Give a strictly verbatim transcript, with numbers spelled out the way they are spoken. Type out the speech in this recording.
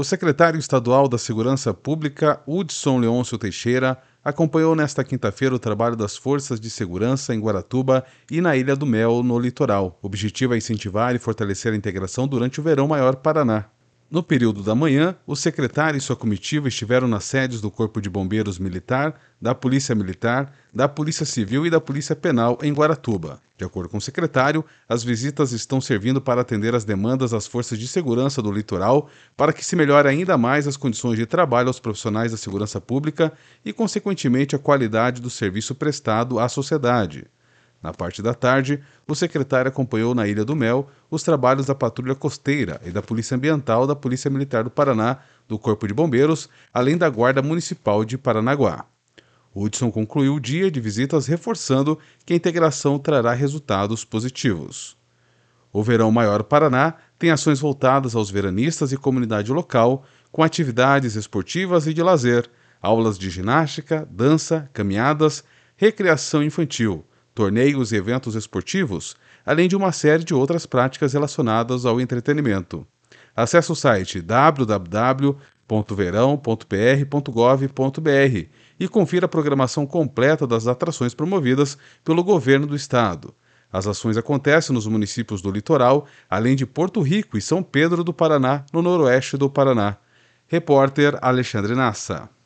O secretário estadual da Segurança Pública, Hudson Leôncio Teixeira, acompanhou nesta quinta-feira o trabalho das forças de segurança em Guaratuba e na Ilha do Mel, no litoral. O objetivo é incentivar e fortalecer a integração durante o Verão Maior Paraná. No período da manhã, o secretário e sua comitiva estiveram nas sedes do Corpo de Bombeiros Militar, da Polícia Militar, da Polícia Civil e da Polícia Penal em Guaratuba. De acordo com o secretário, as visitas estão servindo para atender às demandas das forças de segurança do litoral para que se melhore ainda mais as condições de trabalho aos profissionais da segurança pública e, consequentemente, a qualidade do serviço prestado à sociedade. Na parte da tarde, o secretário acompanhou na Ilha do Mel os trabalhos da Patrulha Costeira e da Polícia Ambiental da Polícia Militar do Paraná, do Corpo de Bombeiros, além da Guarda Municipal de Paranaguá. Hudson concluiu o dia de visitas reforçando que a integração trará resultados positivos. O Verão Maior Paraná tem ações voltadas aos veranistas e comunidade local, com atividades esportivas e de lazer, aulas de ginástica, dança, caminhadas, recreação infantil, torneios e eventos esportivos, além de uma série de outras práticas relacionadas ao entretenimento. Acesse o site w w w ponto verão ponto p r ponto gov ponto b r e confira a programação completa das atrações promovidas pelo governo do estado. As ações acontecem nos municípios do litoral, além de Porto Rico e São Pedro do Paraná, no noroeste do Paraná. Repórter Alexandre Nassa.